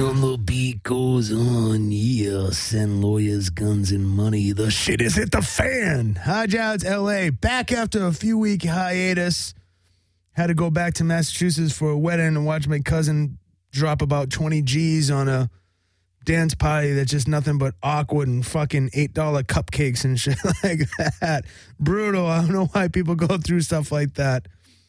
on the beat goes on. Yeah, send lawyers, guns, and money. The shit is hit the fan. Hodge Outs, L.A. Back after a few-week hiatus. Had to go back to Massachusetts for a wedding and watch my cousin drop about 20 G's on a dance party that's just nothing but awkward and fucking $8 cupcakes and shit like that. Brutal. I don't know why people go through stuff like that.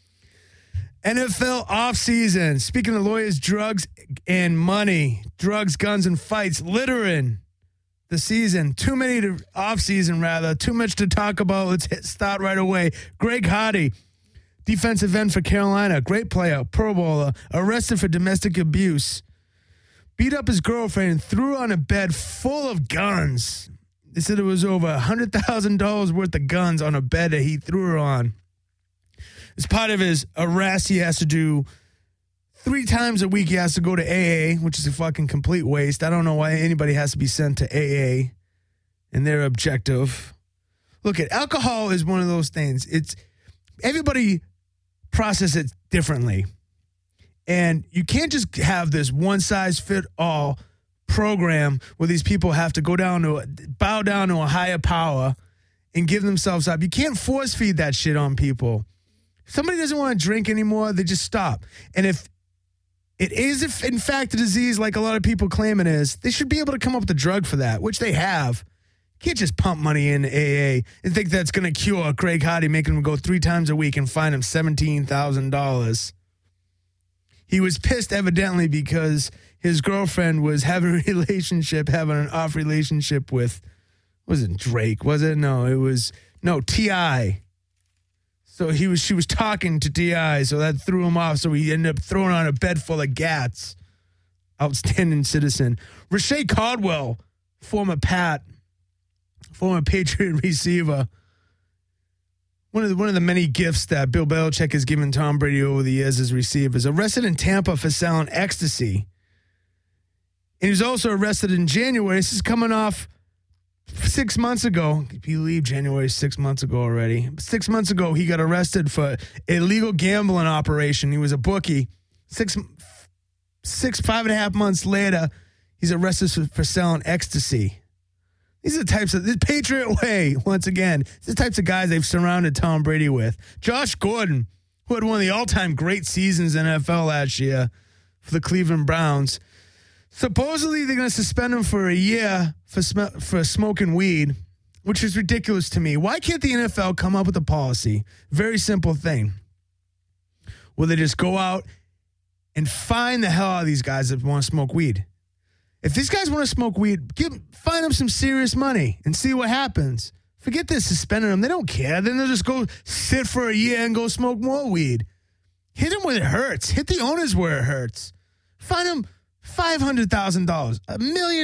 NFL offseason. Speaking of lawyers, drugs, and money. Drugs, guns, and fights littering the season. Too many to offseason, rather. Too much to talk about. Let's start right away. Greg Hardy, defensive end for Carolina. Great player, Pro Bowler. Arrested for domestic abuse. Beat up his girlfriend and threw her on a bed full of guns. They said it was over $100,000 worth of guns on a bed that he threw her on. As part of his arrest, he has to do 3 times a week. He has to go to AA, which is a fucking complete waste. I don't know why anybody has to be sent to AA and their objective. Look, alcohol is one of those things. It's everybody process it differently. And you can't just have this one-size-fit-all program where these people have to bow down to a higher power and give themselves up. You can't force feed that shit on people. If somebody doesn't want to drink anymore, they just stop. And if it is, in fact, a disease like a lot of people claim it is, they should be able to come up with a drug for that, which they have. You can't just pump money into AA and think that's going to cure Greg Hardy, making him go 3 times a week and fine him $17,000. He was pissed, evidently, because his girlfriend was having an off relationship with, was it Drake? Was it? No, it was, T.I. So she was talking to T.I., so that threw him off. So he ended up throwing on a bed full of gats. Outstanding citizen. Rashay Caldwell, former Patriot receiver. One of the many gifts that Bill Belichick has given Tom Brady over the years as receivers. Arrested in Tampa for selling ecstasy. And he was also arrested in January. This is coming off 6 months ago. Can you believe January 6 months ago already? 6 months ago, he got arrested for illegal gambling operation. He was a bookie. 5.5 months later, he's arrested for selling ecstasy. These are the types of, this Patriot way, once again, these are the types of guys they've surrounded Tom Brady with. Josh Gordon, who had one of the all-time great seasons in NFL last year for the Cleveland Browns. Supposedly, they're going to suspend him for a year for smoking weed, which is ridiculous to me. Why can't the NFL come up with a policy? Very simple thing. Where they just go out and fine the hell out of these guys that want to smoke weed. If these guys want to smoke weed, find them some serious money and see what happens. Forget this suspending them. They don't care. Then they'll just go sit for a year and go smoke more weed. Hit them where it hurts. Hit the owners where it hurts. Find them $500,000, $1 million.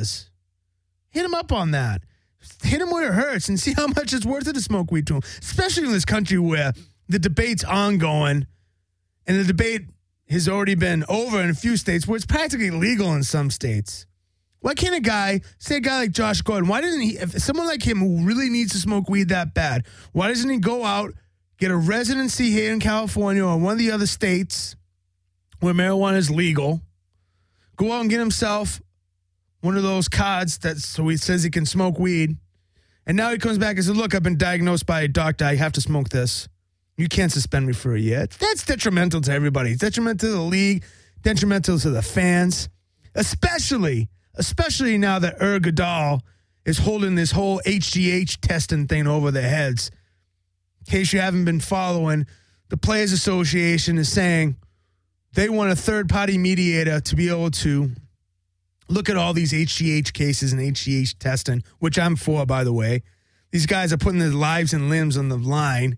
Hit them up on that. Hit them where it hurts and see how much it's worth it to smoke weed to them. Especially in this country where the debate's ongoing and the debate has already been over in a few states where it's practically legal in some states. Why can't a guy like Josh Gordon, why doesn't he, if someone like him who really needs to smoke weed that bad, why doesn't he go out, get a residency here in California or one of the other states where marijuana is legal, go out and get himself one of those cards so he says he can smoke weed, and now he comes back and says, look, I've been diagnosed by a doctor, I have to smoke this. You can't suspend me for a year. That's detrimental to everybody. It's detrimental to the league, detrimental to the fans, especially now that Goodell is holding this whole HGH testing thing over their heads. In case you haven't been following, the Players Association is saying they want a third-party mediator to be able to look at all these HGH cases and HGH testing, which I'm for, by the way. These guys are putting their lives and limbs on the line.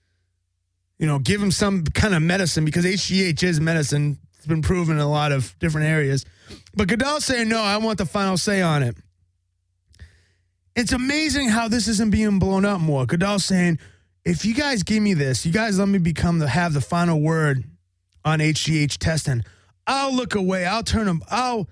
Give them some kind of medicine because HGH is medicine. It's been proven in a lot of different areas. But Goodell's saying, no, I want the final say on it. It's amazing how this isn't being blown up more. Goodell's saying, if you guys give me this, you guys let me have the final word on HGH testing, I'll look away. I'll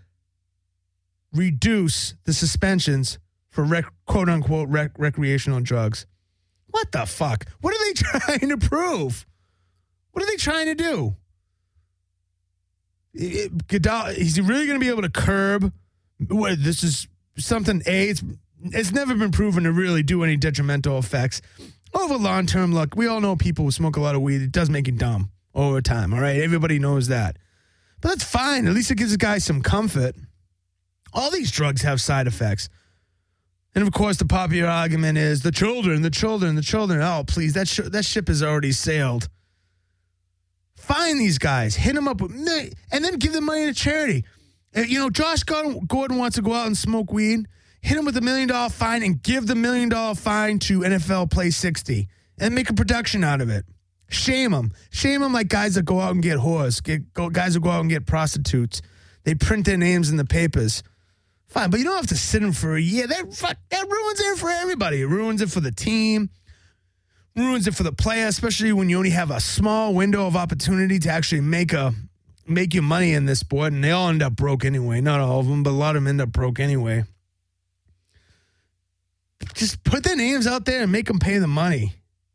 reduce the suspensions for quote-unquote recreational drugs. What the fuck? What are they trying to prove? What are they trying to do? Goodell, is he really going to be able to curb? This is something, it's never been proven to really do any detrimental effects. Over long-term, look, we all know people who smoke a lot of weed. It does make you dumb over time, all right? Everybody knows that. But that's fine. At least it gives a guy some comfort. All these drugs have side effects. And, of course, the popular argument is the children. Oh, please, that ship has already sailed. Find these guys. Hit them up with and then give them money to charity. Josh Gordon wants to go out and smoke weed. Hit him with $1 million fine and give the $1 million fine to NFL Play 60 and make a production out of it. Shame them. Shame them like guys that go out and get whores, guys that go out and get prostitutes. They print their names in the papers. Fine, but you don't have to sit them for a year. That ruins it for everybody. It ruins it for the team. Ruins it for the player, especially when you only have a small window of opportunity to actually make your money in this sport, and they all end up broke anyway. Not all of them, but a lot of them end up broke anyway. Just put their names out there and make them pay the money.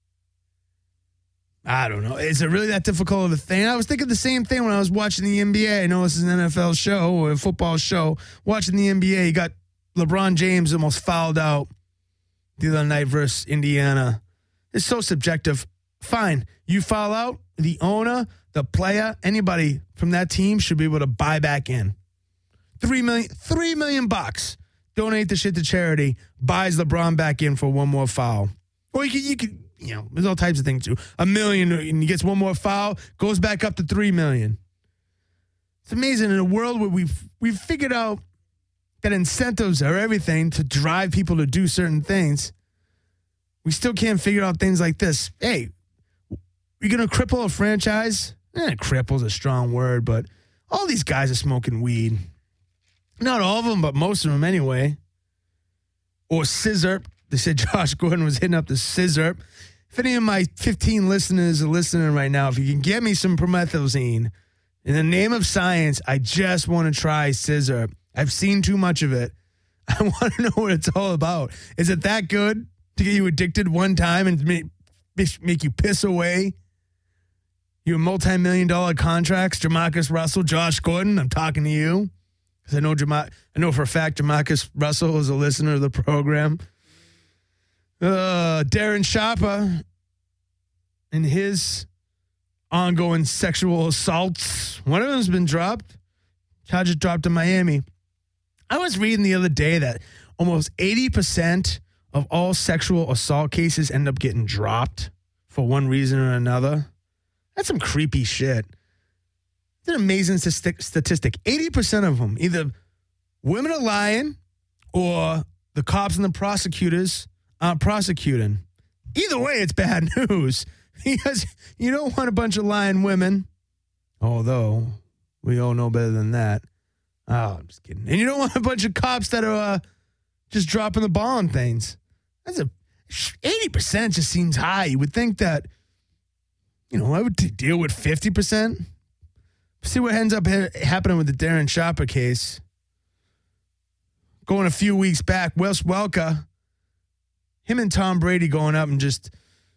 I don't know. Is it really that difficult of a thing? I was thinking the same thing when I was watching the NBA. I know this is an NFL show or a football show. Watching the NBA, you got LeBron James almost fouled out the other night versus Indiana. It's so subjective. Fine. You foul out, the owner, the player, anybody from that team should be able to buy back in. $3 million bucks. Donate the shit to charity, buys LeBron back in for one more foul. Or you could, there's all types of things too. $1 million and he gets one more foul, goes back up to $3 million. It's amazing in a world where we've figured out that incentives are everything to drive people to do certain things. We still can't figure out things like this. Hey, you're going to cripple a franchise? Cripple's a strong word, but all these guys are smoking weed. Not all of them, but most of them anyway. Or scissor. They said Josh Gordon was hitting up the scissor. If any of my 15 listeners are listening right now, if you can get me some promethazine, in the name of science, I just want to try scissor. I've seen too much of it. I want to know what it's all about. Is it that good to get you addicted one time and make you piss away your multi-million-dollar contracts? Jamarcus Russell, Josh Gordon, I'm talking to you. Because I know for a fact Jamarcus Russell is a listener of the program. Darren Sharper and his ongoing sexual assaults. One of them's been dropped. Charges dropped in Miami. I was reading the other day that almost 80% of all sexual assault cases end up getting dropped for one reason or another. That's some creepy shit. It's an amazing statistic. 80% of them, either women are lying or the cops and the prosecutors aren't prosecuting. Either way, it's bad news because you don't want a bunch of lying women, although we all know better than that. Oh, I'm just kidding. And you don't want a bunch of cops that are just dropping the ball on things. That's 80% just seems high. You would think that, I would deal with 50%. See what ends up happening with the Darren Sharper case. Going a few weeks back, Wes Welker, him and Tom Brady going up and just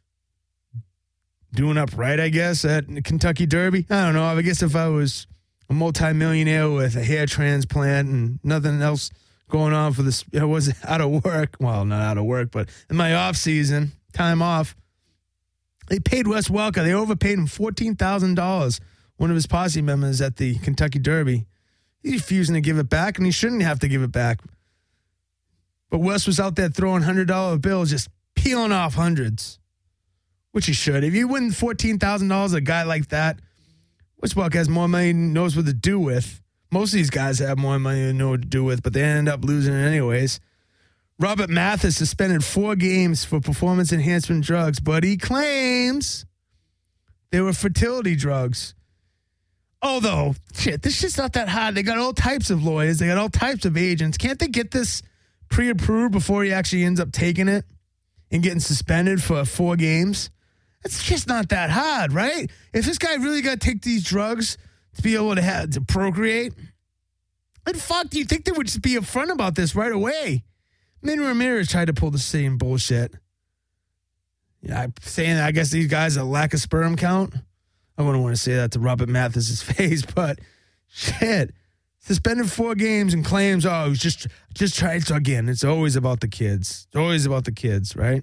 doing up right, I guess, at the Kentucky Derby. I don't know. I guess if I was a multimillionaire with a hair transplant and nothing else going on for this, I was out of work. Well, not out of work, but in my off season, time off, they paid Wes Welker. They overpaid him $14,000. One of his posse members at the Kentucky Derby. He's refusing to give it back, and he shouldn't have to give it back. But Wes was out there throwing $100 bills, just peeling off hundreds, which he should. If you win $14,000, a guy like that, Wes Welker has more money than he knows what to do with. Most of these guys have more money than they know what to do with, but they end up losing it anyways. Robert Mathis suspended 4 games for performance enhancement drugs, but he claims they were fertility drugs. Although, this shit's not that hard. They got all types of lawyers. They got all types of agents. Can't they get this pre-approved before he actually ends up taking it and getting suspended for 4 games? It's just not that hard, right? If this guy really got to take these drugs to be able to procreate, then fuck, do you think they would just be upfront about this right away? Manny Ramirez tried to pull the same bullshit. I'm saying I guess these guys lack a sperm count. I wouldn't want to say that to Robert Mathis's face, but Shit. Suspended 4 games and claims, it was just try it again. It's always about the kids. It's always about the kids, right?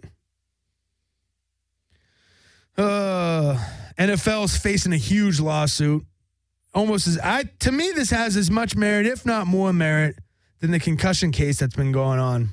NFL's facing a huge lawsuit. To me, this has as much merit, if not more merit, than the concussion case that's been going on.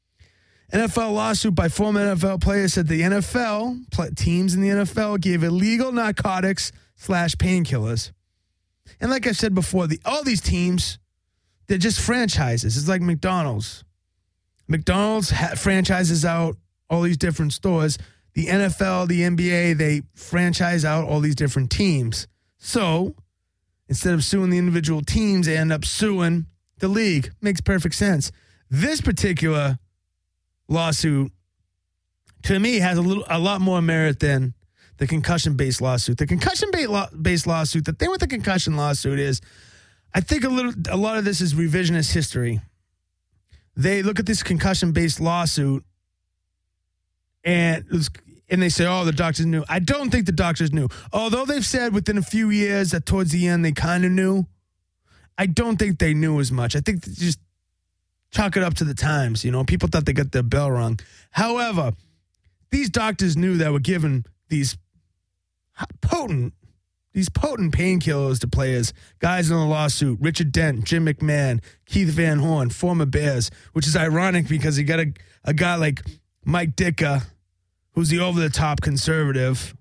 NFL lawsuit by former NFL players said the NFL, teams in the NFL gave illegal narcotics / painkillers. And like I said before, all these teams, they're just franchises. It's like McDonald's. McDonald's franchises out all these different stores. The NFL, the NBA, they franchise out all these different teams. So instead of suing the individual teams, they end up suing the league. Makes perfect sense. This particular lawsuit, to me, has a lot more merit than the concussion-based lawsuit. The concussion-based lawsuit, the thing with the concussion lawsuit is, I think a lot of this is revisionist history. They look at this concussion-based lawsuit and they say, the doctors knew. I don't think the doctors knew. Although they've said within a few years that towards the end they kind of knew, I don't think they knew as much. I think they just chalk it up to the times. People thought they got their bell rung. However, these doctors knew that were given these potent painkillers to players. Guys in the lawsuit: Richard Dent, Jim McMahon, Keith Van Horn, former Bears, which is ironic because you got a guy like Mike Ditka, who's the over-the-top conservative.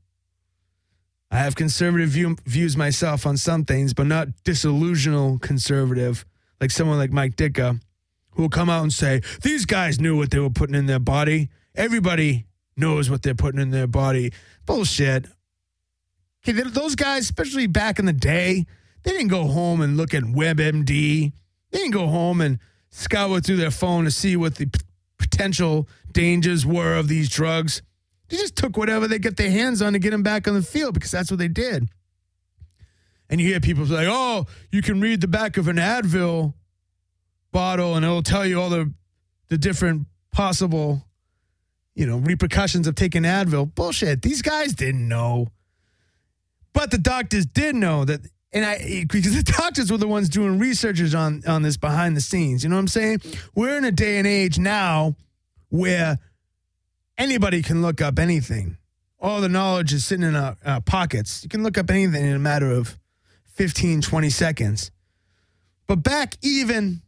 I have conservative views myself on some things, but not disillusional conservative, like someone like Mike Ditka, who will come out and say, these guys knew what they were putting in their body. Everybody knows what they're putting in their body. Bullshit. Okay, those guys, especially back in the day, they didn't go home and look at WebMD. They didn't go home and scour through their phone to see what the potential dangers were of these drugs. They just took whatever they get their hands on to get them back on the field because that's what they did. And you hear people say, you can read the back of an Advil bottle and it'll tell you all the different possible, repercussions of taking Advil. Bullshit. These guys didn't know. But the doctors did know that, because the doctors were the ones doing researches on this behind the scenes. You know what I'm saying? We're in a day and age now where anybody can look up anything. All the knowledge is sitting in our pockets. You can look up anything in a matter of 15, 20 seconds. But back even,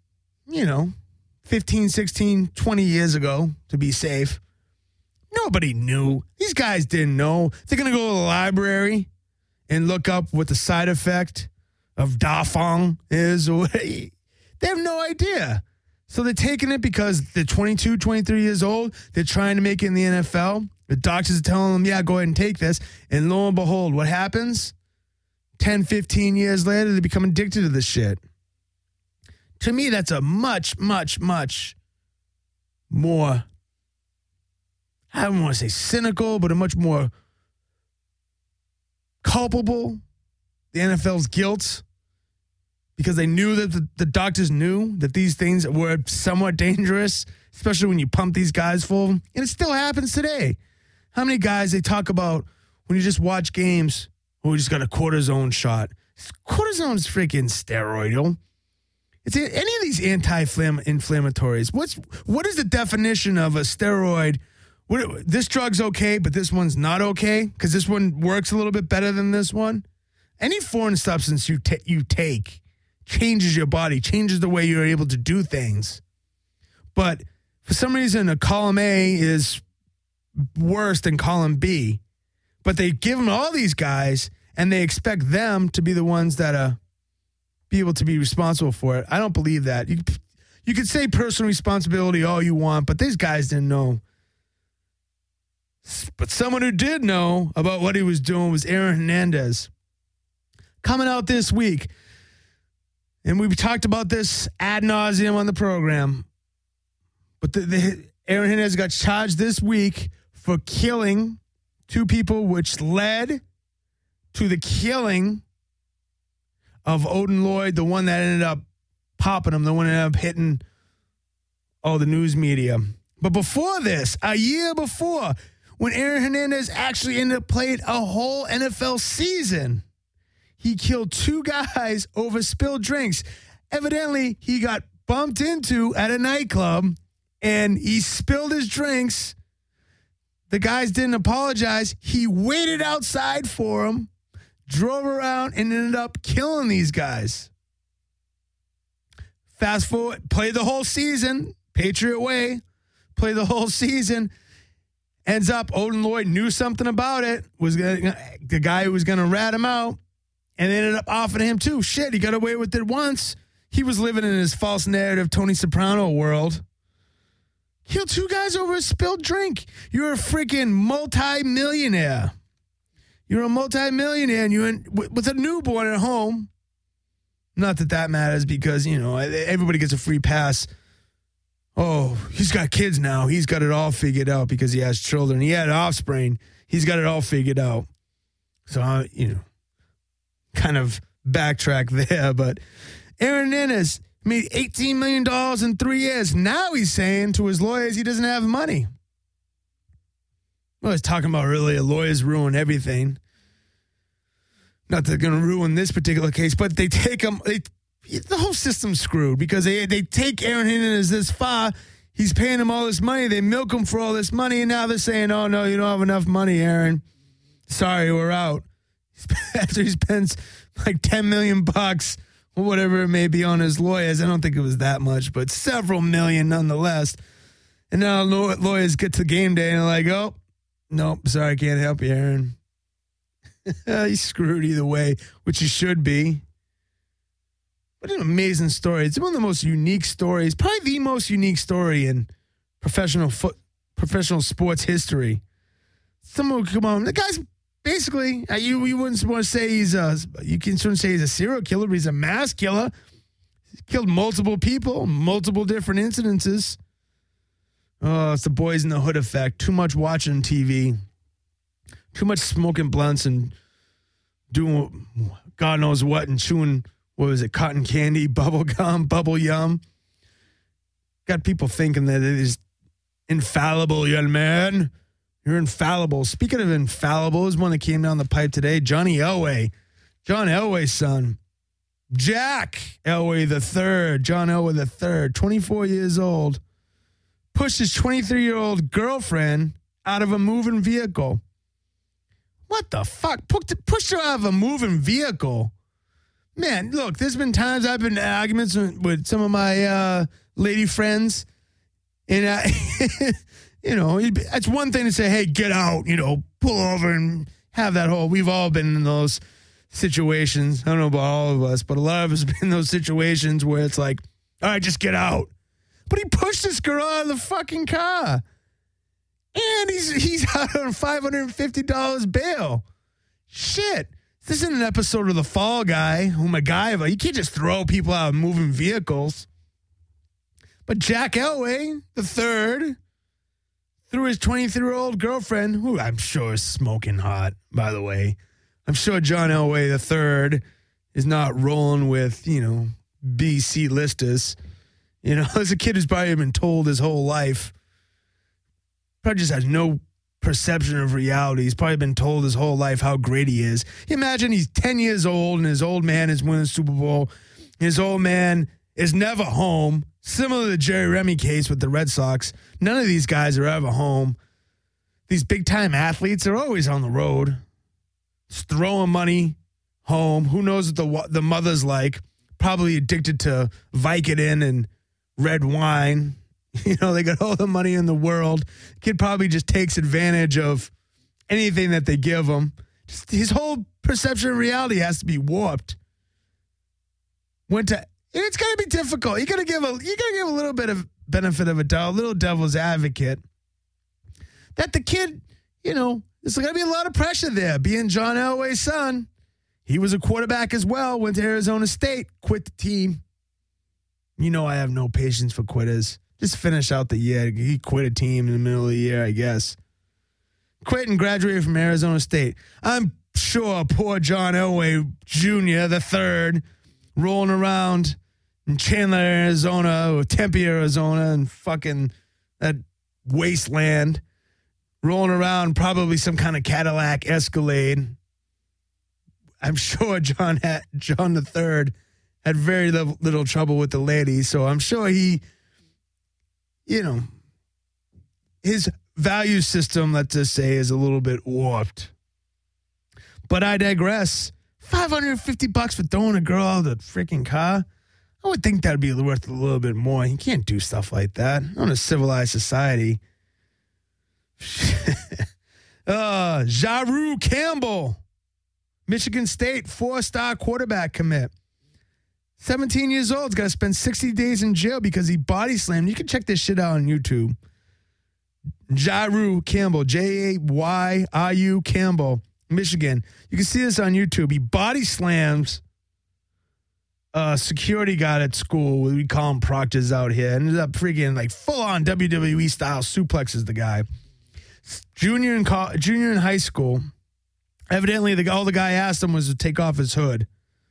15, 16, 20 years ago, to be safe, nobody knew. These guys didn't know. They're going to go to the library and look up what the side effect of Dafong is. They have no idea. So they're taking it because they're 22, 23 years old. They're trying to make it in the NFL. The doctors are telling them, go ahead and take this. And lo and behold, what happens? 10, 15 years later, they become addicted to this shit. To me, that's a much, much, much more, I don't want to say cynical, but a much more culpable, the NFL's guilt, because they knew that the doctors knew that these things were somewhat dangerous, especially when you pump these guys full. And it still happens today. How many guys they talk about when you just watch games, we just got a cortisone shot. Cortisone's freaking steroidal. It's any of these anti-inflammatories. What is the definition of a steroid? This drug's okay, but this one's not okay because this one works a little bit better than this one. Any foreign substance you take changes your body, changes the way you're able to do things. But for some reason, a column A is worse than column B. But they give them all these guys, and they expect them to be the ones that be able to be responsible for it. I don't believe that. You could say personal responsibility all you want, but these guys didn't know. But someone who did know about what he was doing was Aaron Hernandez. Coming out this week, and we've talked about this ad nauseum on the program, but Aaron Hernandez got charged this week for killing 2 people, which led to the killing of Odin Lloyd, the one that ended up popping him, the one that ended up hitting all the news media. But before this, a year before, when Aaron Hernandez actually ended up playing a whole NFL season, he killed 2 guys over spilled drinks. Evidently, he got bumped into at a nightclub, and he spilled his drinks. The guys didn't apologize. He waited outside for them, drove around, and ended up killing these guys. Fast forward, played the whole season, Patriot way, played the whole season. Ends up, Odin Lloyd knew something about it, the guy who was going to rat him out, and they ended up offering him too. Shit, he got away with it once. He was living in his false narrative Tony Soprano world. Killed 2 guys over a spilled drink. You're a freaking multi-millionaire. You're a multi-millionaire, and you're with a newborn at home. Not that that matters because, everybody gets a free pass. Oh, he's got kids now. He's got it all figured out because he has children. He had offspring. He's got it all figured out. So, kind of backtrack there. But Aaron Hernandez made $18 million in 3 years. Now he's saying to his lawyers he doesn't have money. Well, he's talking about earlier, lawyers ruin everything. Not that they're going to ruin this particular case, but they take him. The whole system's screwed because they take Aaron Hernandez this far. He's paying them all this money. They milk him for all this money, and now they're saying, oh, no, you don't have enough money, Aaron. Sorry, we're out. After he spends like $10 million or whatever it may be on his lawyers. I don't think it was that much, but several million nonetheless. And now lawyers get to game day and they're like, oh, nope, sorry, can't help you, Aaron. He's screwed either way, which he should be. What an amazing story. It's one of the most unique stories, probably the most unique story in professional sports history. Someone would come on. The guy's basically, you wouldn't want to say you can sort of say he's a serial killer, but he's a mass killer. He's killed multiple people, multiple different incidences. Oh, it's the Boys in the Hood effect. Too much watching TV. Too much smoking blunts and doing God knows what and chewing, what was it, cotton candy, bubble gum, bubble yum. Got people thinking that it is infallible, young man. You're infallible. Speaking of infallible, is one that came down the pipe today. Johnny Elway. John Elway's son. Jack Elway III. John Elway III, 24 years old. Pushed his 23-year-old girlfriend out of a moving vehicle. What the fuck? Pushed her out of a moving vehicle. Man, look, there's been times I've been in arguments with some of my lady friends. And, it's one thing to say, hey, get out, pull over and have that whole. We've all been in those situations. I don't know about all of us, but a lot of us have been in those situations where it's like, all right, just get out. But he pushed this girl out of the fucking car. And he's out on $550 bail. Shit. This isn't an episode of The Fall Guy or MacGyver. You can't just throw people out of moving vehicles. But Jack Elway III threw his 23-year-old girlfriend, who I'm sure is smoking hot, by the way. I'm sure John Elway III is not rolling with, BC listers. As a kid who's probably been told his whole life. Probably just has no perception of reality. He's probably been told his whole life how great he is. Imagine he's 10 years old and his old man is winning the Super Bowl. His old man is never home. Similar to the Jerry Remy case with the Red Sox. None of these guys are ever home. These big-time athletes are always on the road. Just throwing money home. Who knows what the mother's like. Probably addicted to Vicodin and red wine. They got all the money in the world. Kid probably just takes advantage of anything that they give him. Just his whole perception of reality has to be warped. It's going to be difficult. You got to give a little bit of benefit of a doubt, a little devil's advocate. That the kid, there's going to be a lot of pressure there. Being John Elway's son, he was a quarterback as well. Went to Arizona State, quit the team. I have no patience for quitters. Just finish out the year. He quit a team in the middle of the year, I guess. Quit and graduated from Arizona State. I'm sure poor John Elway Jr., the third, rolling around in Chandler, Arizona, or Tempe, Arizona, and fucking that wasteland, rolling around probably some kind of Cadillac Escalade. I'm sure John III had very little trouble with the ladies, so I'm sure he, his value system, let's just say, is a little bit warped. But I digress. $550 for throwing a girl out of the freaking car? I would think that'd be worth a little bit more. You can't do stuff like that. Not in a civilized society. Jaru Campbell, Michigan State, 4-star quarterback commit. 17 years old, has got to spend 60 days in jail because he body slammed. You can check this shit out on YouTube. Jaru Campbell, Jayru Campbell, Michigan. You can see this on YouTube. He body slams a security guard at school. We call him proctors out here. Ended up freaking like full-on WWE style suplexes the guy. Junior in high school. Evidently, all the guy asked him was to take off his hood.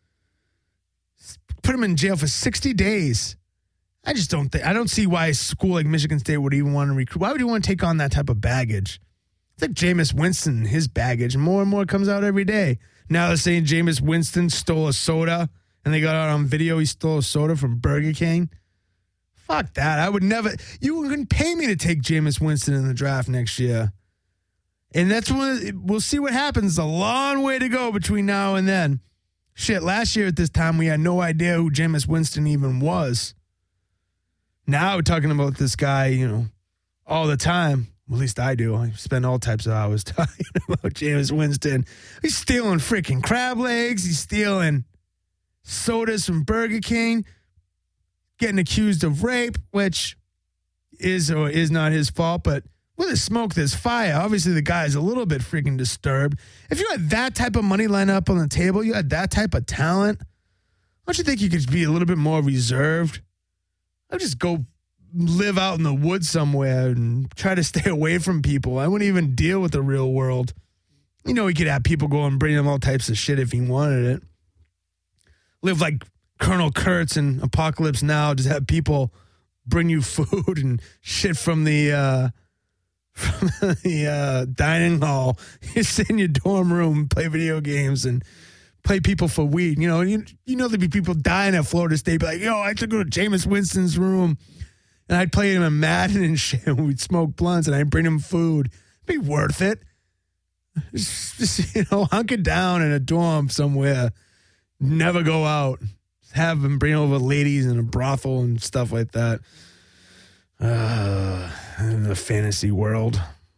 Put him in jail for 60 days. I don't see why a school like Michigan State would even want to recruit. Why would you want to take on that type of baggage? It's like Jameis Winston and his baggage. More and more comes out every day. Now they're saying Jameis Winston stole a soda, and they got out on video he stole a soda from Burger King. Fuck that. I would never. You wouldn't pay me to take Jameis Winston in the draft next year. And that's when we'll see what happens. A long way to go between now and then. Shit, last year at this time, we had no idea who Jameis Winston even was. Now we're talking about this guy, all the time. Well, at least I do. I spend all types of hours talking about Jameis Winston. He's stealing freaking crab legs. He's stealing sodas from Burger King. Getting accused of rape, which is or is not his fault. But with the smoke, there's fire. Obviously, the guy is a little bit freaking disturbed. If you had that type of money lined up on the table, you had that type of talent, don't you think you could be a little bit more reserved? I'd just go live out in the woods somewhere and try to stay away from people. I wouldn't even deal with the real world. He could have people go and bring him all types of shit if he wanted it. Live like Colonel Kurtz in Apocalypse Now. Just have people bring you food and shit from the dining hall. You sit in your dorm room, play video games, and play people for weed. There'd be people dying at Florida State. Be like, yo, I took go to Jameis Winston's room, and I'd play him in Madden and shit. And we'd smoke blunts, and I'd bring him food. It'd be worth it. Just hunker down in a dorm somewhere. Never go out. Have him bring over ladies in a brothel and stuff like that. In the fantasy world.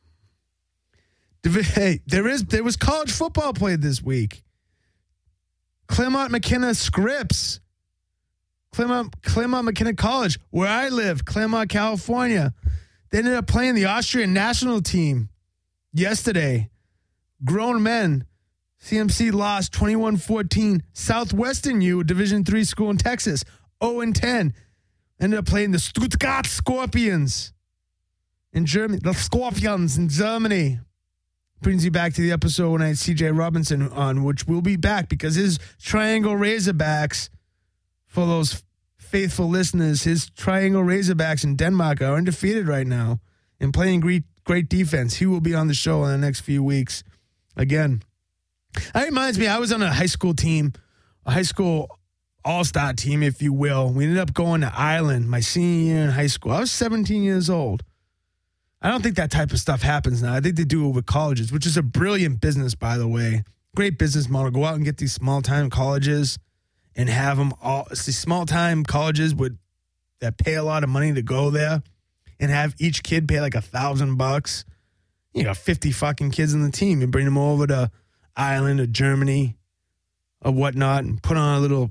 Hey, there was college football played this week. Claremont McKenna Scripps. Claremont McKenna College, where I live, Claremont, California. They ended up playing the Austrian national team yesterday. Grown men. CMC lost 21-14. Southwestern U, Division III school in Texas, 0-10. Ended up playing the Stuttgart Scorpions in Germany. The Scorpions in Germany. Brings you back to the episode when I had CJ Robinson on, which will be back because his Triangle Razorbacks, for those faithful listeners, his Triangle Razorbacks in Denmark are undefeated right now and playing great defense. He will be on the show in the next few weeks. Again, that reminds me, I was on a high school team, a high school all-star team, if you will. We ended up going to Ireland my senior year in high school. I was 17 years old. I don't think that type of stuff happens now. I think they do it with colleges, which is a brilliant business, by the way. Great business model. Go out and get these small-time colleges and have them all. It's these small-time colleges that pay a lot of money to go there and have each kid pay like $1,000. 50 fucking kids on the team and bring them over to Ireland or Germany or whatnot and put on a little,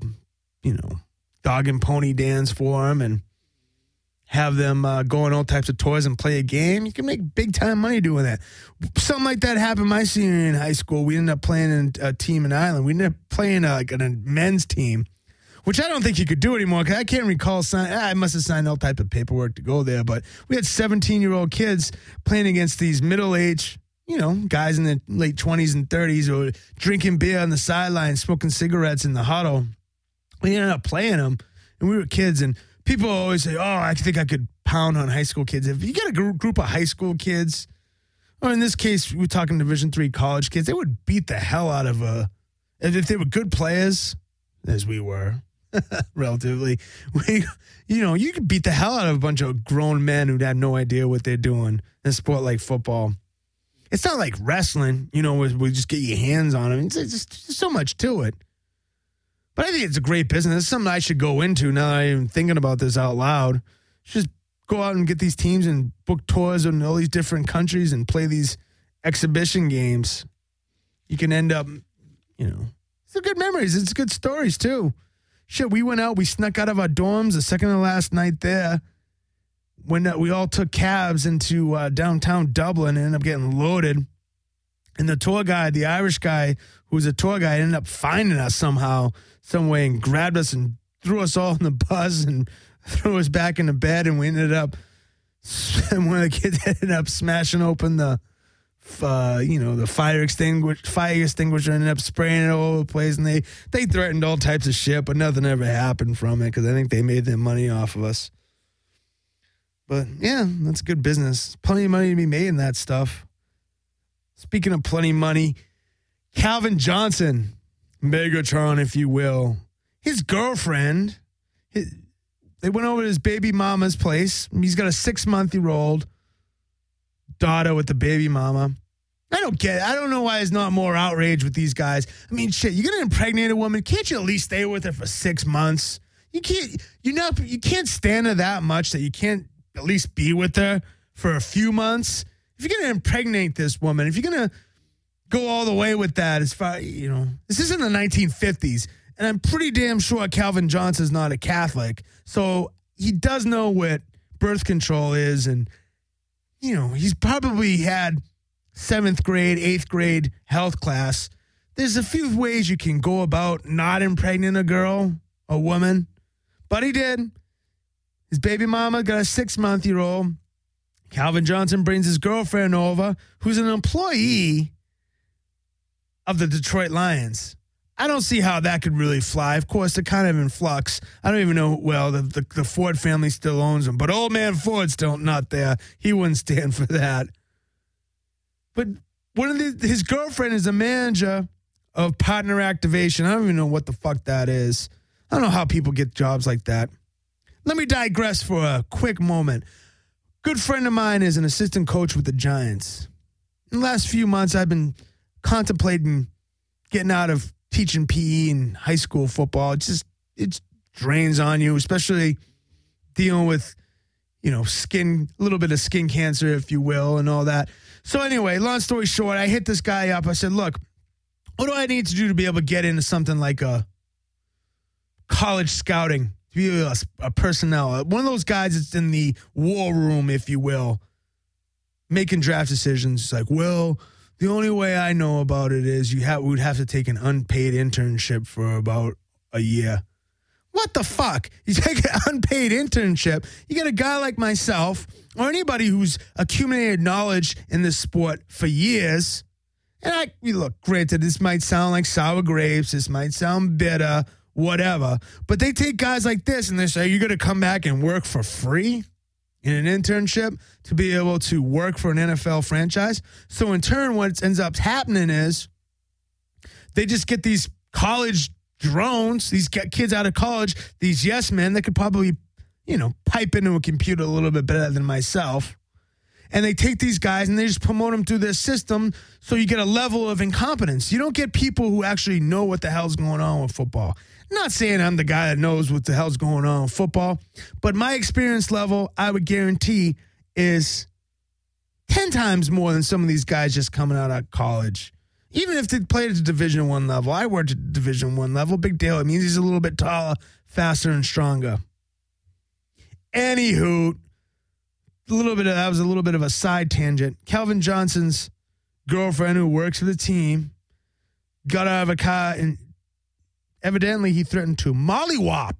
dog and pony dance for them and have them go on all types of tours and play a game. You can make big time money doing that. Something like that happened my senior year in high school. We ended up playing in a team in Ireland. We ended up playing a men's team, which I don't think you could do anymore because I can't recall I must have signed all type of paperwork to go there. But we had 17-year-old kids playing against these middle-aged, guys in their late 20s and 30s who were drinking beer on the sidelines, smoking cigarettes in the huddle. We ended up playing them, and we were kids. And people always say, I think I could pound on high school kids. If you get a group of high school kids, or in this case, we're talking Division III college kids, they would beat the hell out of a If they were good players, as we were, relatively, you could beat the hell out of a bunch of grown men who have no idea what they're doing in a sport like football. It's not like wrestling, where we just get your hands on them. It's just so much to it. But I think it's a great business. It's something I should go into now that I'm even thinking about this out loud. Just go out and get these teams and book tours in all these different countries and play these exhibition games. You can end up, it's good memories. It's good stories, too. Shit, we went out. We snuck out of our dorms the second to last night there. When we all took cabs into downtown Dublin and ended up getting loaded. And the tour guide, the Irish guy who was a tour guide, ended up finding us somehow, some way, and grabbed us and threw us all in the bus and threw us back into bed. And we ended up, one of the kids ended up smashing open the fire extinguisher, ended up spraying it all over the place. And they threatened all types of shit, but nothing ever happened from it because I think they made their money off of us. But, yeah, that's good business. Plenty of money to be made in that stuff. Speaking of plenty of money, Calvin Johnson, Megatron, if you will, his girlfriend, they went over to his baby mama's place. He's got a 6-month-old daughter with the baby mama. I don't get it. I don't know why there's not more outrage with these guys. I mean, shit, you're going to impregnate a woman. Can't you at least stay with her for 6 months? You can't stand her that much that you can't at least be with her for a few months. If you're going to impregnate this woman, if you're going to go all the way with that, as far, this isn't the 1950s, and I'm pretty damn sure Calvin Johnson's not a Catholic, so he does know what birth control is, and, he's probably had 7th grade, 8th grade health class. There's a few ways you can go about not impregnating a woman, but he did. His baby mama got a 6-month-old. Calvin Johnson brings his girlfriend over, who's an employee of the Detroit Lions. I don't see how that could really fly. Of course, they're kind of in flux. I don't even know, the Ford family still owns them, but old man Ford's still not there. He wouldn't stand for that. But his girlfriend is a manager of partner activation. I don't even know what the fuck that is. I don't know how people get jobs like that. Let me digress for a quick moment. Good friend of mine is an assistant coach with the Giants. In the last few months, I've been contemplating getting out of teaching PE in high school football. It drains on you, especially dealing with, a little bit of skin cancer, if you will, and all that. So anyway, long story short, I hit this guy up. I said, look, what do I need to do to be able to get into something like a college scouting? Be a personnel, one of those guys that's in the war room, if you will, making draft decisions. It's like, well, the only way I know about it is we would have to take an unpaid internship for about a year. What the fuck? You take an unpaid internship, you get a guy like myself or anybody who's accumulated knowledge in this sport for years. And look, granted, this might sound like sour grapes. This might sound bitter. Whatever. But they take guys like this and they say, you're going to come back and work for free in an internship to be able to work for an NFL franchise. So in turn, what ends up happening is they just get these college drones, these kids out of college, these yes men that could probably, pipe into a computer a little bit better than myself. And they take these guys and they just promote them through their system so you get a level of incompetence. You don't get people who actually know what the hell's going on with football. I'm not saying I'm the guy that knows what the hell's going on with football, but my experience level, I would guarantee, is 10 times more than some of these guys just coming out of college. Even if they played at the Division I level. I worked at the Division I level. Big deal. It means he's a little bit taller, faster, and stronger. Anywho, that was a little bit of a side tangent. Calvin Johnson's girlfriend, who works for the team, got out of a car and evidently he threatened to mollywop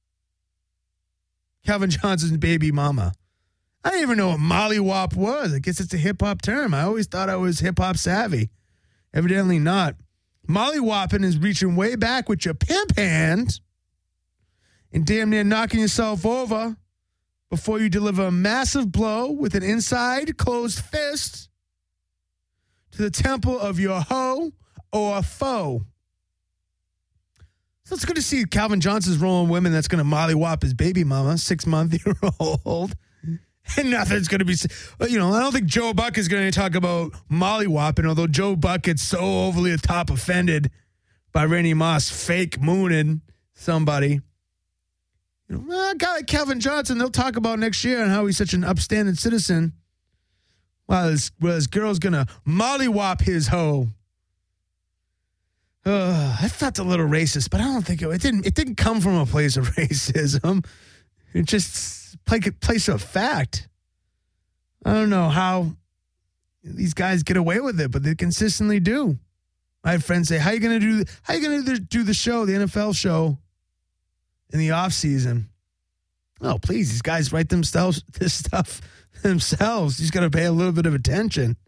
Calvin Johnson's baby mama. I didn't even know what mollywop was. I guess it's a hip-hop term. I always thought I was hip-hop savvy. Evidently not. Mollywopping is reaching way back with your pimp hand and damn near knocking yourself over before you deliver a massive blow with an inside closed fist to the temple of your hoe or foe. So it's good to see Calvin Johnson's rolling women that's going to mollywop his baby mama, 6-month-old. And nothing's going to be, I don't think Joe Buck is going to talk about mollywhopping, although Joe Buck gets so overly the top offended by Randy Moss fake mooning somebody. A guy like Calvin Johnson, they'll talk about next year and how he's such an upstanding citizen. While his girl's going to mollywhop his hoe. I felt a little racist, but I don't think it didn't come from a place of racism. It just place of fact. I don't know how these guys get away with it, but they consistently do. I have friends say, "How you gonna do the show, the NFL show, in the off season?" Oh, please, these guys write this stuff themselves. You just got to pay a little bit of attention.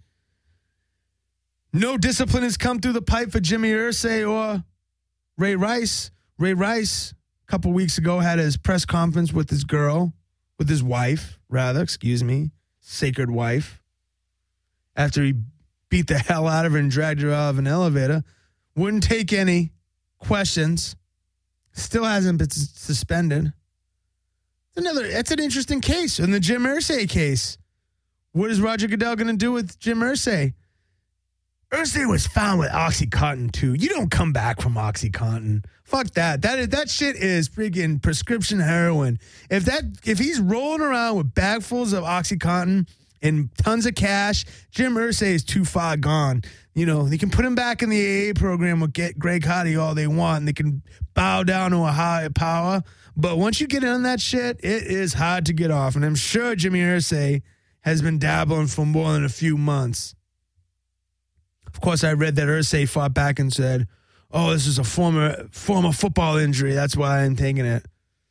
No discipline has come through the pipe for Jimmy Irsay or Ray Rice. Ray Rice, a couple weeks ago, had his press conference with his wife, sacred wife, after he beat the hell out of her and dragged her out of an elevator. Wouldn't take any questions. Still hasn't been suspended. That's an interesting case. In the Jim Irsay case, what is Roger Goodell going to do with Jim Irsay? Irsay was found with OxyContin, too. You don't come back from OxyContin. Fuck that. That shit is freaking prescription heroin. If he's rolling around with bagfuls of OxyContin and tons of cash, Jim Irsay is too far gone. They can put him back in the AA program with Greg Hardy all they want, and they can bow down to a higher power. But once you get on that shit, it is hard to get off. And I'm sure Jimmy Irsay has been dabbling for more than a few months. Of course, I read that Irsay fought back and said, "Oh, this is a former football injury. That's why I'm taking it."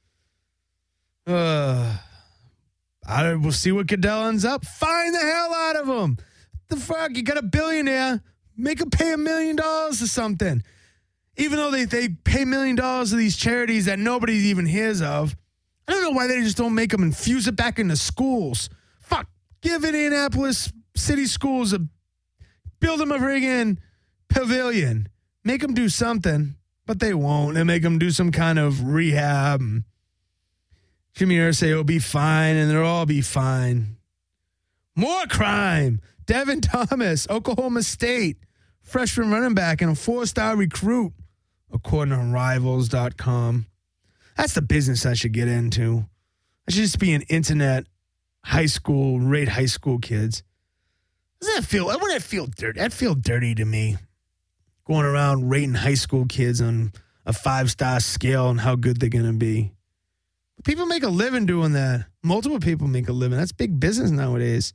We'll see what Goodell ends up. Fine the hell out of him. The fuck? You got a billionaire. Make him pay $1 million or something. Even though they pay $1 million to these charities that nobody even hears of. I don't know why they just don't make them infuse it back into schools. Fuck. Give Indianapolis City Schools build them a friggin' pavilion. Make them do something, but they won't. They make them do some kind of rehab. Jimmy Irsay will be fine, and they'll all be fine. More crime. Devin Thomas, Oklahoma State, freshman running back and a 4-star recruit, according to Rivals.com. That's the business I should get into. I should just be an internet rate high school kids. Doesn't that feel? Wouldn't that feel dirty? That'd feel dirty to me. Going around rating high school kids on a 5-star scale and how good they're gonna be. People make a living doing that. Multiple people make a living. That's big business nowadays.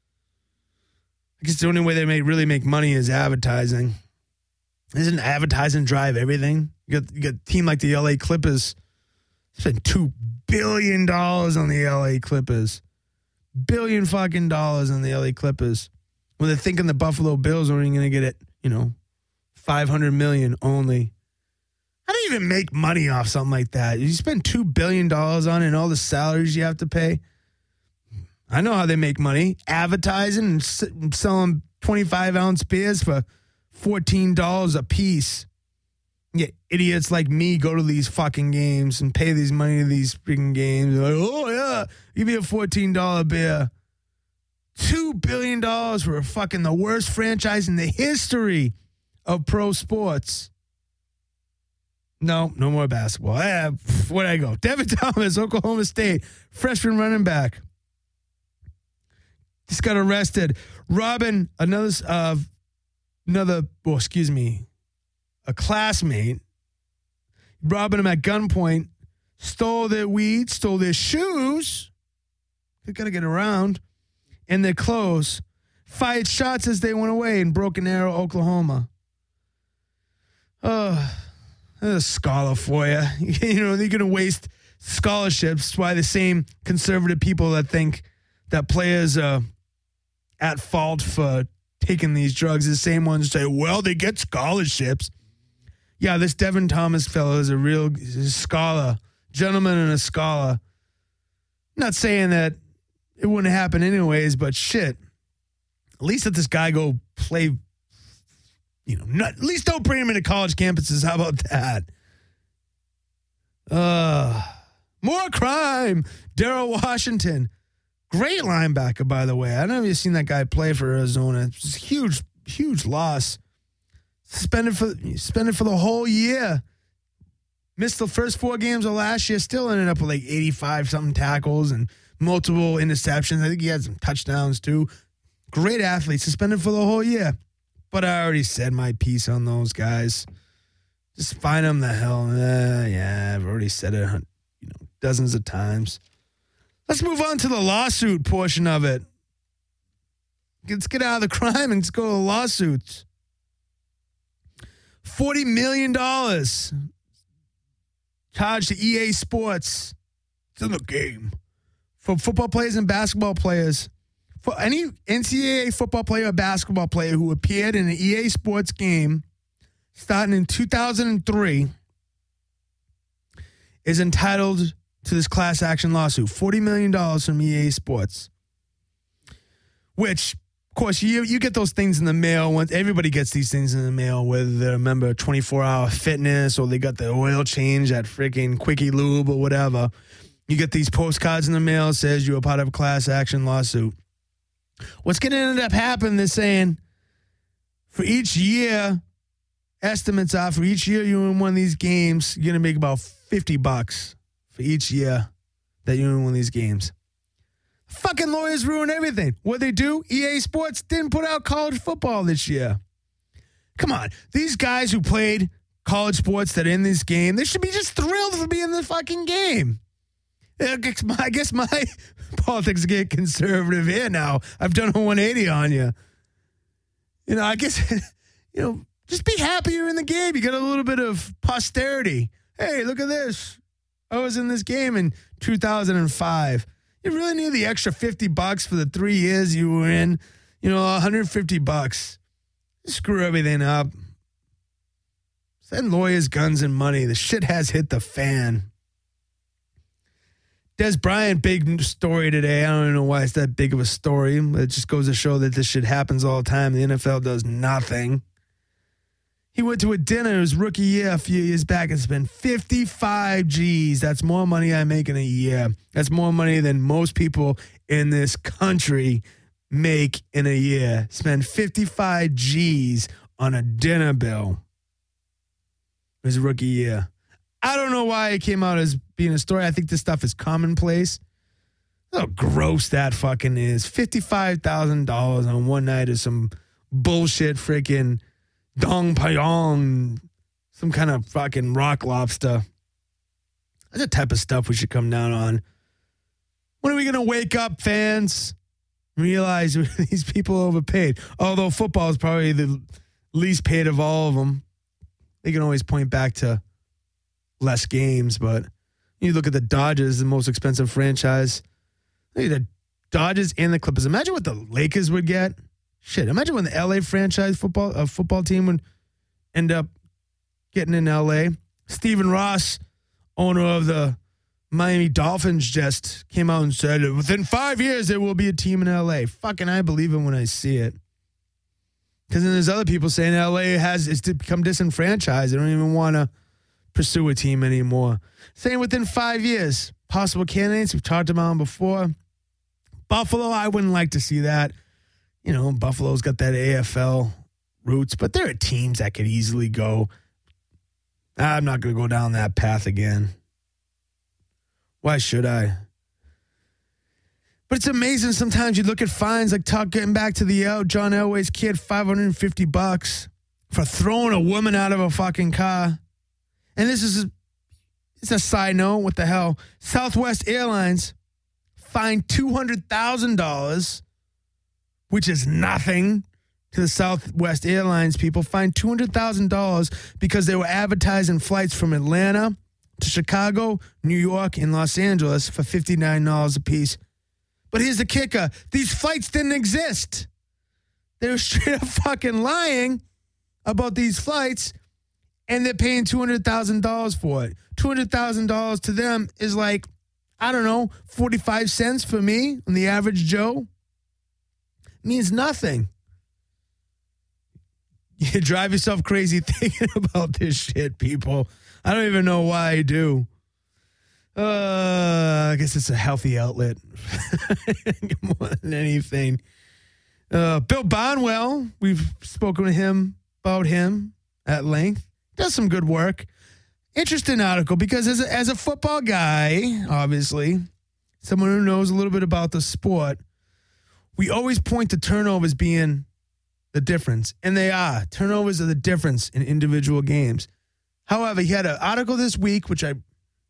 I guess the only way they really make money is advertising. Doesn't advertising drive everything? You got a team like the LA Clippers spend $2 billion on the LA Clippers. $1 billion on the LA Clippers. When they're thinking the Buffalo Bills are only going to get it, $500 million only. How do you even make money off something like that? You spend $2 billion on it and all the salaries you have to pay. I know how they make money. Advertising and selling 25-ounce beers for $14 a piece. Yeah, idiots like me go to these fucking games and pay these money to these freaking games. They're like, oh, yeah, give me a $14 beer. $2 billion for the worst franchise in the history of pro sports. No more basketball. Where'd I go? Devin Thomas, Oklahoma State, freshman running back. Just got arrested. Robbing a classmate. Robbing him at gunpoint. Stole their weed, stole their shoes. They got to get around. And their clothes. Fired shots as they went away in Broken Arrow, Oklahoma. There's a scholar for you. They're going to waste scholarships. That's why the same conservative people that think that players are at fault for taking these drugs, the same ones say, well, they get scholarships. Yeah, this Devin Thomas fellow is a scholar, gentleman and a scholar. Not saying that it wouldn't happen anyways, but shit. At least let this guy go play. At least don't bring him into college campuses. How about that? More crime. Darrell Washington. Great linebacker, by the way. I don't know if you've seen that guy play for Arizona. It's a huge, huge loss. Suspended for the whole year. Missed the first 4 games of last year. Still ended up with like 85-something tackles and multiple interceptions. I think he had some touchdowns too. Great athlete. Suspended for the whole year. But I already said my piece on those guys. Just find them the hell. Yeah, I've already said it dozens of times. Let's move on to the lawsuit portion of it. Let's get out of the crime and let's go to the lawsuits. $40 million charged to EA Sports. It's in the game. For football players and basketball players. For any NCAA football player or basketball player who appeared in an EA Sports game starting in 2003 is entitled to this class action lawsuit. $40 million from EA Sports. Which, of course, you get those things in the mail. Everybody gets these things in the mail, whether they're a member of 24-Hour Fitness or they got the oil change at freaking Quickie Lube or whatever. You get these postcards in the mail that says you are part of a class action lawsuit. What's going to end up happening, they're saying, for each year, estimates are for each year you're in one of these games, you're going to make about $50 for each year that you're in one of these games. Fucking lawyers ruin everything. What they do, EA Sports didn't put out college football this year. Come on. These guys who played college sports that are in this game, they should be just thrilled to be in the fucking game. I guess my politics get conservative here now. I've done a 180 on you. I guess, just be happy you're in the game. You got a little bit of posterity. Hey, look at this. I was in this game in 2005. You really need the extra $50 for the 3 years you were in. $150. Screw everything up. Send lawyers guns and money. The shit has hit the fan. Des Bryant, big story today. I don't even know why it's that big of a story. It just goes to show that this shit happens all the time. The NFL does nothing. He went to a dinner his rookie year a few years back and spent 55 G's. That's more money I make in a year. That's more money than most people in this country make in a year. Spend 55 G's on a dinner bill his rookie year. I don't know why it came out as being a story. I think this stuff is commonplace. How gross that fucking is. $55,000 on one night is some bullshit freaking Dong Payong, some kind of fucking rock lobster. That's the type of stuff we should come down on. When are we going to wake up, fans? Realize these people are overpaid. Although football is probably the least paid of all of them. They can always point back to less games, but you look at the Dodgers, the most expensive franchise. Look at the Dodgers and the Clippers. Imagine what the Lakers would get. Shit, imagine when the LA franchise football team would end up getting in LA. Stephen Ross, owner of the Miami Dolphins, just came out and said, within 5 years, there will be a team in LA. Fucking I believe it when I see it. Because then there's other people saying LA is to become disenfranchised. They don't even want to pursue a team anymore. Saying within 5 years, possible candidates, we've talked about them before. Buffalo, I wouldn't like to see that. Buffalo's got that AFL roots, but there are teams that could easily go. I'm not going to go down that path again. Why should I? But it's amazing sometimes you look at fines like getting back to the John Elway's kid, $550 for throwing a woman out of a fucking car. And it's a side note, what the hell? Southwest Airlines fined $200,000, which is nothing to the Southwest Airlines people, fined $200,000 because they were advertising flights from Atlanta to Chicago, New York, and Los Angeles for $59 a piece. But here's the kicker. These flights didn't exist. They were straight up fucking lying about these flights, and they're paying $200,000 for it. $200,000 to them is like, I don't know, 45 cents for me on the average Joe. Means nothing. You drive yourself crazy thinking about this shit, people. I don't even know why I do. I guess it's a healthy outlet more than anything. Bill Barnwell, we've spoken to him about him at length. Does some good work. Interesting article because as a football guy, obviously, someone who knows a little bit about the sport, we always point to turnovers being the difference. And they are. Turnovers are the difference in individual games. However, he had an article this week, which I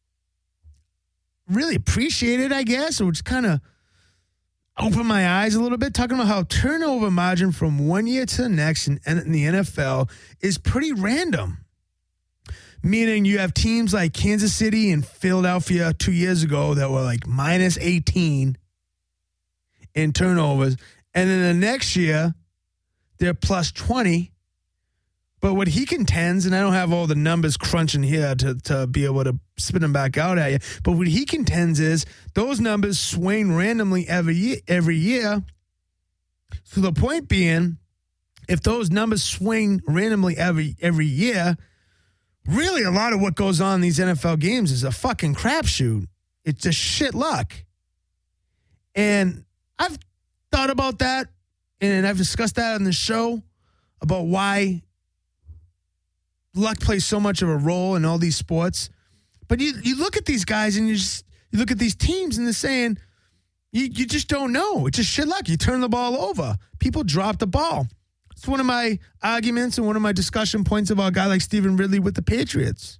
really appreciated, I guess, which kind of opened my eyes a little bit, talking about how turnover margin from one year to the next in the NFL is pretty random. Meaning you have teams like Kansas City and Philadelphia 2 years ago that were like minus 18 in turnovers. And then the next year, they're plus 20. But what he contends, and I don't have all the numbers crunching here to be able to spit them back out at you, but what he contends is those numbers swing randomly every year. So the point being, if those numbers swing randomly every year, really a lot of what goes on in these NFL games is a fucking crapshoot. It's just shit luck. And I've thought about that, and I've discussed that on the show about why luck plays so much of a role in all these sports. But you look at these guys and you look at these teams and they're saying, you just don't know. It's just shit luck. You turn the ball over. People drop the ball. It's one of my arguments and one of my discussion points about a guy like Stephen Ridley with the Patriots.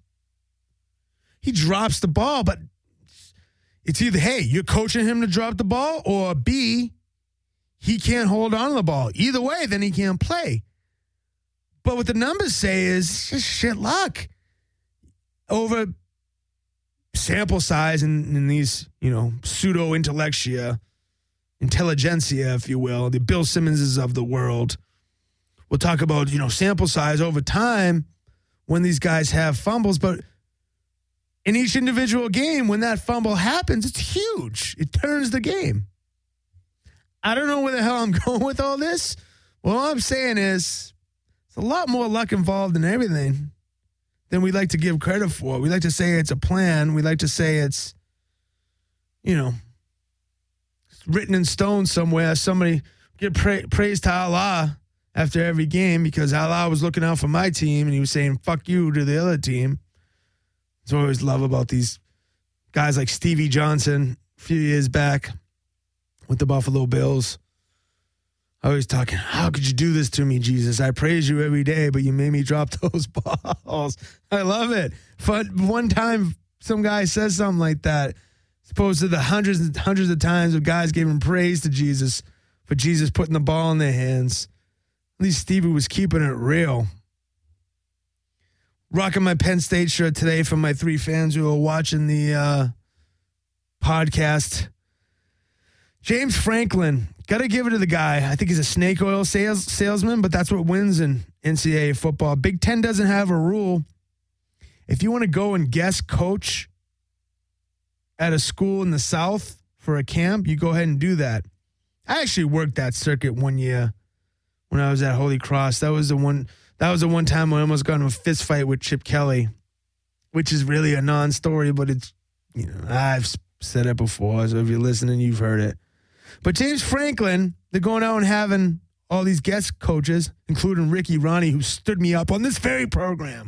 He drops the ball, but it's either, hey, you're coaching him to drop the ball, or B, he can't hold on to the ball. Either way, then he can't play. But what the numbers say is it's just shit luck over sample size in these, pseudo-intelligentsia, if you will, the Bill Simmonses of the world. We'll talk about, sample size over time when these guys have fumbles. But in each individual game, when that fumble happens, it's huge. It turns the game. I don't know where the hell I'm going with all this. Well, all I'm saying is a lot more luck involved in everything than we like to give credit for. We like to say it's a plan. We like to say it's, written in stone somewhere. Somebody get praise to Allah after every game because Allah was looking out for my team and he was saying, fuck you to the other team. That's what I always love about these guys like Stevie Johnson a few years back with the Buffalo Bills. Always talking, how could you do this to me, Jesus? I praise you every day, but you made me drop those balls. I love it. But one time, some guy says something like that, opposed to the hundreds and hundreds of times of guys giving praise to Jesus for Jesus putting the ball in their hands. At least Stevie was keeping it real. Rocking my Penn State shirt today for my 3 fans who are watching the podcast. James Franklin. Got to give it to the guy. I think he's a snake oil salesman, but that's what wins in NCAA football. Big Ten doesn't have a rule. If you want to go and guest coach at a school in the South for a camp, you go ahead and do that. I actually worked that circuit one year when I was at Holy Cross. That was the one time when I almost got into a fist fight with Chip Kelly, which is really a non-story, but it's, I've said it before, so if you're listening, you've heard it. But James Franklin, they're going out and having all these guest coaches, including Ricky Ronnie, who stood me up on this very program.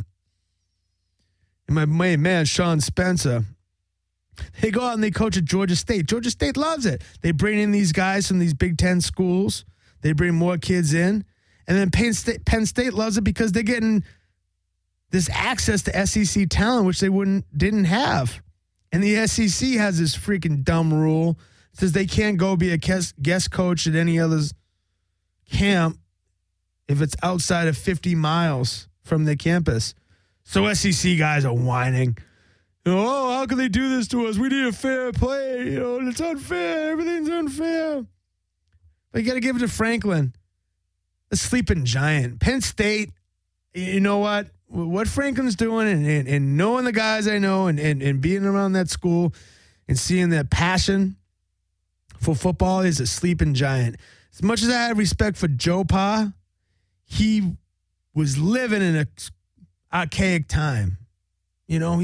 And my main man, Sean Spencer. They go out and they coach at Georgia State. Georgia State loves it. They bring in these guys from these Big Ten schools. They bring more kids in. And then Penn State loves it because they're getting this access to SEC talent, which they didn't have. And the SEC has this freaking dumb rule. It says they can't go be a guest coach at any other's camp if it's outside of 50 miles from the campus. So SEC guys are whining. Oh, how can they do this to us? We need a fair play. It's unfair. Everything's unfair. But you got to give it to Franklin, the sleeping giant. Penn State, you know what? What Franklin's doing and knowing the guys I know and being around that school and seeing that passion for football is a sleeping giant. As much as I have respect for Joe Pa, he was living in an archaic time. He's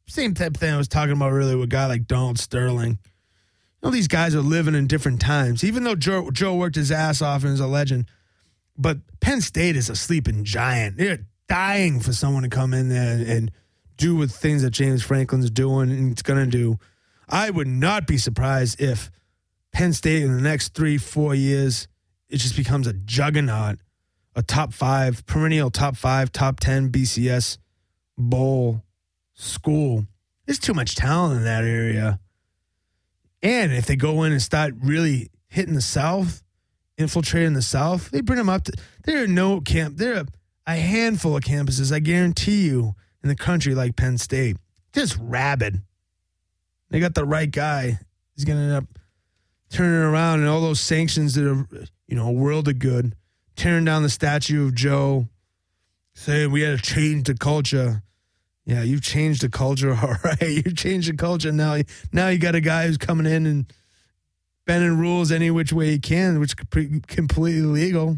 same type of thing I was talking about earlier with a guy like Donald Sterling. These guys are living in different times. Even though Joe worked his ass off and is a legend, but Penn State is a sleeping giant. They're dying for someone to come in there and do with things that James Franklin's doing and it's going to do. I would not be surprised if Penn State in the next 3-4 years, it just becomes a juggernaut, a top 5, perennial top 5, top 10 BCS bowl school. There's too much talent in that area. And if they go in and start really hitting the South, infiltrating the South, they bring them up to, there are a handful of campuses, I guarantee you, in the country like Penn State. Just rabid. They got the right guy. He's going to end up turning around, and all those sanctions that are, a world of good, tearing down the statue of Joe, saying we had to change the culture. Yeah, you've changed the culture, all right. You've changed the culture. Now you got a guy who's coming in and bending rules any which way he can, which is completely legal.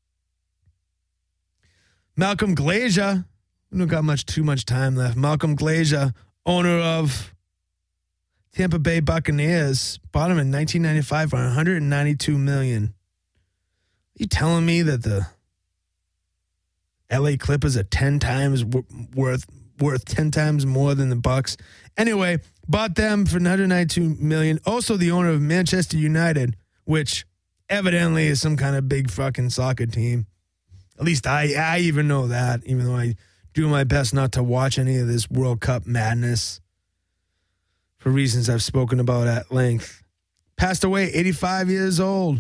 Malcolm Glazer, we don't got too much time left. Malcolm Glazer, owner of Tampa Bay Buccaneers, bought him in 1995 for $192 million. Are you telling me that the LA Clippers are 10 times worth 10 times more than the Bucks? Anyway, bought them for $192 million. Also the owner of Manchester United, which evidently is some kind of big fucking soccer team. At least I even know that, even though I do my best not to watch any of this World Cup madness for reasons I've spoken about at length. Passed away, 85 years old.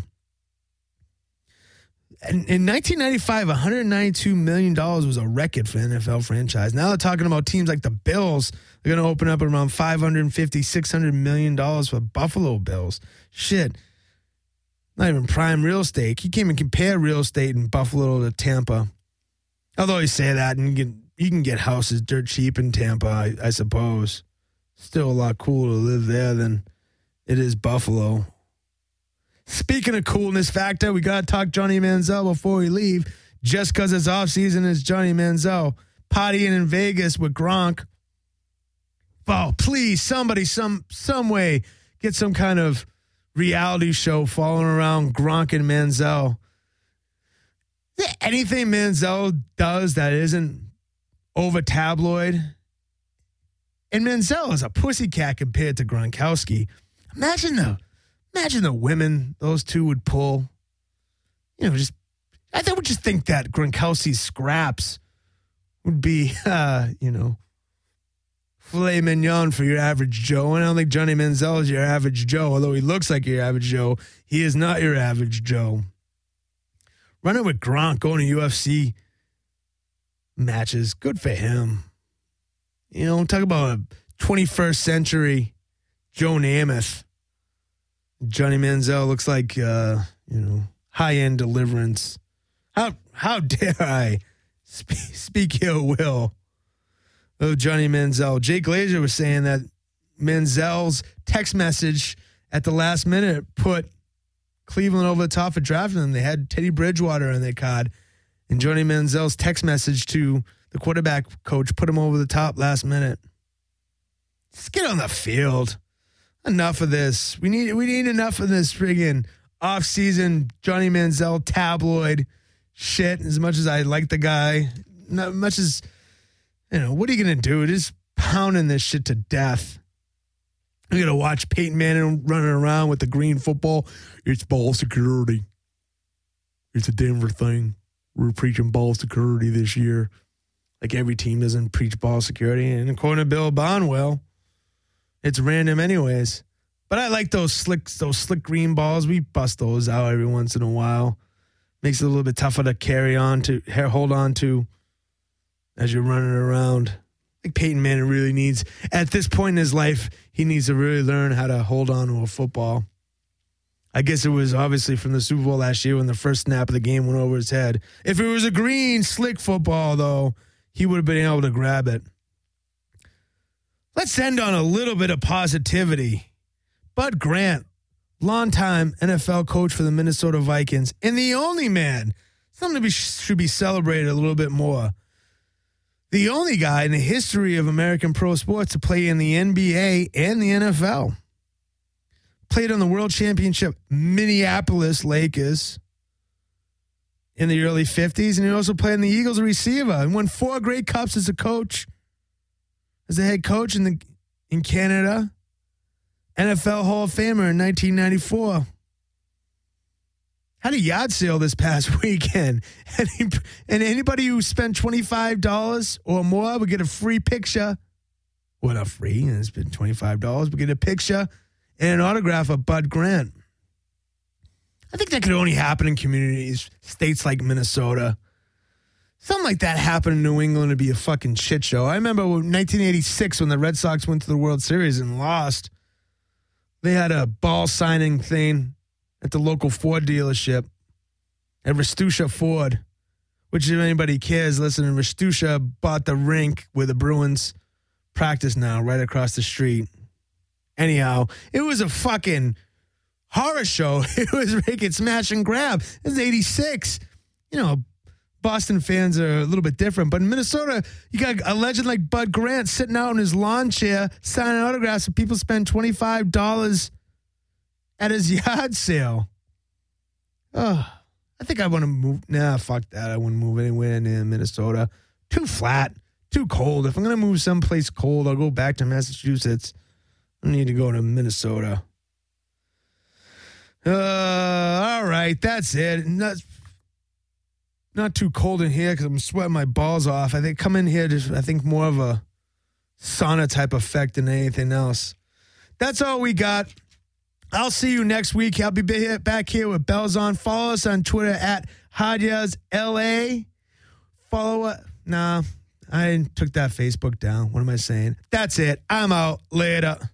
And in 1995, $192 million was a record for an NFL franchise. Now they're talking about teams like the Bills. They're going to open up around $550, $600 million for Buffalo Bills. Shit. Not even prime real estate. You can't even compare real estate in Buffalo to Tampa. Although you say that, and you can get houses dirt cheap in Tampa, I suppose. Still a lot cooler to live there than it is Buffalo. Speaking of coolness factor, we got to talk Johnny Manziel before we leave. Just because it's offseason, it's Johnny Manziel partying in Vegas with Gronk. Oh, please, somebody, some way, get some kind of reality show following around Gronk and Manziel. Is there anything Manziel does that isn't over tabloid? And Manziel is a pussycat compared to Gronkowski. Imagine the women those two would pull. I would just think that Gronkowski's scraps would be, filet mignon for your average Joe. And I don't think Johnny Manziel is your average Joe, although he looks like your average Joe. He is not your average Joe. Running with Gronk, going to UFC matches, good for him. Talk about a 21st century Joe Namath. Johnny Manziel looks like, high-end Deliverance. How dare I speak ill will of Johnny Manziel? Jake Glazer was saying that Manziel's text message at the last minute put Cleveland over the top for drafting them. They had Teddy Bridgewater in their card, and Johnny Manziel's text message to the quarterback coach put him over the top last minute. Just get on the field. Enough of this. We need enough of this friggin' off-season Johnny Manziel tabloid shit. As much as I like the guy, not much as, what are you going to do? Just pounding this shit to death. We're going to watch Peyton Manning running around with the green football. It's ball security. It's a Denver thing. We're preaching ball security this year. Like every team doesn't preach ball security. And according to Bill Barnwell, it's random anyways. But I like those slick green balls. We bust those out every once in a while. Makes it a little bit tougher to hold on to as you're running around. Like Peyton Manning really needs, at this point in his life, he needs to really learn how to hold on to a football. I guess it was obviously from the Super Bowl last year when the first snap of the game went over his head. If it was a green, slick football, though, he would have been able to grab it. Let's end on a little bit of positivity. Bud Grant, longtime NFL coach for the Minnesota Vikings, and the only man, something should be celebrated a little bit more. The only guy in the history of American pro sports to play in the NBA and the NFL. Played on the World Championship Minneapolis Lakers in the early 50s, and he also played in the Eagles receiver and won 4 Grey Cups as a coach, as a head coach in Canada. NFL Hall of Famer in 1994. Had a yard sale this past weekend. And anybody who spent $25 or more would get a free picture. Well, not free, it's been $25, but get a picture and an autograph of Bud Grant. I think that could only happen in communities, states like Minnesota. Something like that happened in New England would be a fucking shit show. I remember 1986 when the Red Sox went to the World Series and lost. They had a ball signing thing at the local Ford dealership at Rastusha Ford, which if anybody cares, listen, Rastusha bought the rink where the Bruins practice now, right across the street. Anyhow, it was a fucking horror show. It was making smash and grab. It was 86. You know, Boston fans are a little bit different, but in Minnesota, you got a legend like Bud Grant sitting out in his lawn chair signing autographs, and people spend $25 at his yard sale. Oh, I think I want to move. Nah, fuck that. I wouldn't move anywhere near Minnesota. Too flat, too cold. If I'm going to move someplace cold, I'll go back to Massachusetts. I need to go to Minnesota. All right, that's it. Not too cold in here because I'm sweating my balls off. I think come in here just, I think more of a sauna type effect than anything else. That's all we got. I'll see you next week. I'll be back here with bells on. Follow us on Twitter at HodjazLA. Follow it. Nah, I took that Facebook down. What am I saying? That's it. I'm out. Later.